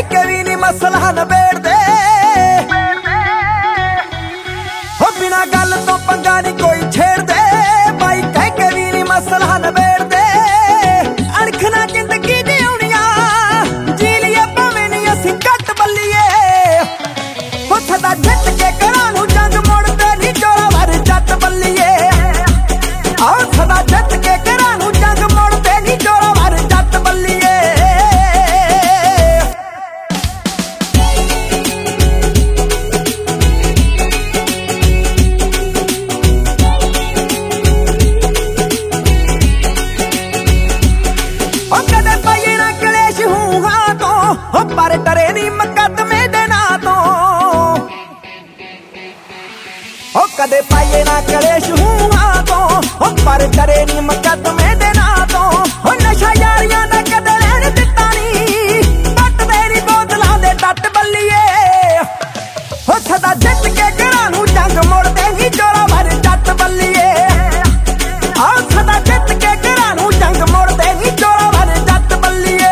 ਕਹਿ ਕੇ ਵੀ ਨੀ ਮਸਲਾ ਨਿਬੇੜਦੇ ਹੋ ਬਿਨਾ ਗੱਲ ਤੋਂ ਪੰਗਾ ਨੀ ਕੋਈ ਛੇੜਦੇ ਬਾਈ ਕਹਿ ਕੇ ਵੀ ਨੀ ਮਸਲਾ ਨਿਬੇੜਦੇ ਅਣਖ ਨਾ ਜ਼ਿੰਦਗੀ ਜਿਉਣੀਆਂ ਜੀ ਲਈਏ ਭਾਵੇਂ ਨੀ ਅਸੀਂ ਘੱਟ ਬੱਲੀਏ ਹੋ ਸਦਾ ਜਿੱਤ ਕੇ ਘਰਾਂ ਨੂੰ ਜੰਗ ਮੁੜਦੇ ਨੀ ਚੋਲਾ ਵਰ ਜੱਟ ਬੱਲੀਏ ਆਹ ਸਦਾ ਜਿੱਤ ਕੇ ਘਰਾਂ ਨੂੰ ਜੰਗ ਮੁੜਦੇ ਨੀ ਚੋਲਾ ਵਰ ਜੱਟ ਬੱਲੀਏ ਕਦੇ ਪਾਈਏ ਨਾ ਕਲੇਸ਼ ਹੂਹਾਂ ਤੋਂ ਪਰ ਡਰੇ ਨੀ ਮੁਕੱਦਮੇ ਦੇ ਨਾਂ ਤੋਂ ਕਦੇ ਪਾਈਏ ਨਾ ਕਲੇਸ਼ ਹੂਹਾਂ ਤੋਂ ਪਰ ਡਰੇ ਨੀ ਮੁਕੱਦਮੇ ਦੇ ਨਾਂ ਤੋਂ ਨਸ਼ਾ ਯਾਰੀਆਂ ਦਾ ਕਦੇ ਲੈਣ ਦਿੱਤਾ ਨੀ ਪੱਟਦੇ ਨੀ ਬੋਤਲਾਂ ਦੇ ਟੱਟ ਬੱਲੀਏ ਸਦਾ ਜਿੱਤ ਕੇ ਘਰਾਂ ਨੂੰ ਜੰਗ ਮੁੜਦੇ ਨੀ ਚੋਲਾ ਭਰ ਜੱਟ ਬੱਲੀਏ ਆਹ ਸਦਾ ਜਿੱਤ ਕੇ ਘਰਾਂ ਨੂੰ ਜੰਗ ਮੁੜਦੇ ਨੀ ਚੋਲਾ ਭਰ ਜੱਟ ਬੱਲੀਏ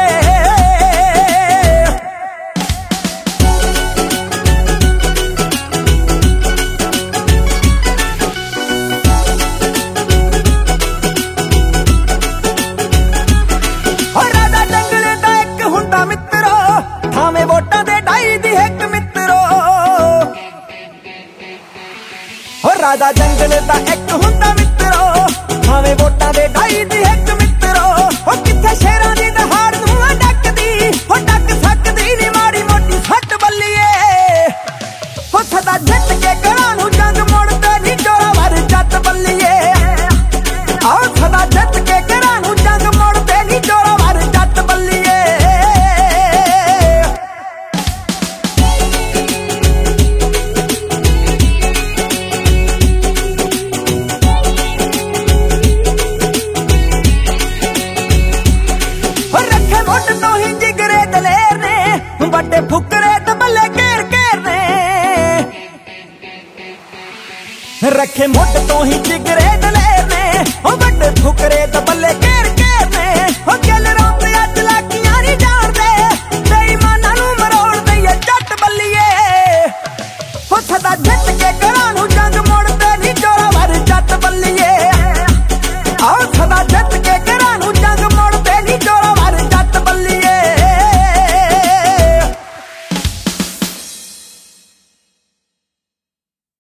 ਰਾਜਾ ਜੰਗਲੇ ਦਾ ਇੱਕ ਹੁੰਦਾ ਮਿੱਤਰੋ ਥਾਵੇਂ ਵੋਟਾਂ ਦੇ ਢਾਈ ਦੀ ਇੱਕ ਮਿੱਤਰੋ ਰਾਜਾ ਜੰਗਲੇ ਦਾ ਇੱਕ ਹੁੰਦਾ ਮਿੱਤਰੋ ਥਾਵੇਂ ਵੋਟਾਂ ਦੇ ਢਾਈ ਦੀ ਇੱਕ ਮਿੱਤਰੋ ਕਿੱਥੇ ਸ਼ੇਰਾਂ ਦੀ ਦਹਾੜ ਨੂੰ ਡੱਕਦੀ ਡੱਕ ਸਕਦੀ ਨੀ ਮਾੜੀ ਮੋਟੀ ਸੱਟ ਬੱਲੀਏ ਸਦਾ ਜਿੱਤ ਕੇ ਘਰਾਂ ਨੂੰ ਜੰਗ ਮੁੜਦੇ ਨੀ ਚੋਲਾ ਵਰ ਜੱਟ ਬੱਲੀਏ ਆਹ ਸਦਾ ਜਿੱਤ ਕੇ ਘਰਾਂ ਨੂੰ ਜੰਗ ਮੁੜਦੇ ਨੀ ਚੋਲਾ ਵਰ ਜੱਟ ਬੱਲੀਏ ਰੱਖੇ ਮੁੱਢ ਤੋਂ ਹੀ ਜਿਗਰੇ ਦਲੇਰ ਨੇ ਵੱਡੇ ਫੁਕਰੇ ਤਬਲੇ ਘੇਰ ਘੇਰ ਨੇ ਰੱਖੇ ਮੁੱਢ ਤੋਂ ਹੀ ਜਿਗਰੇ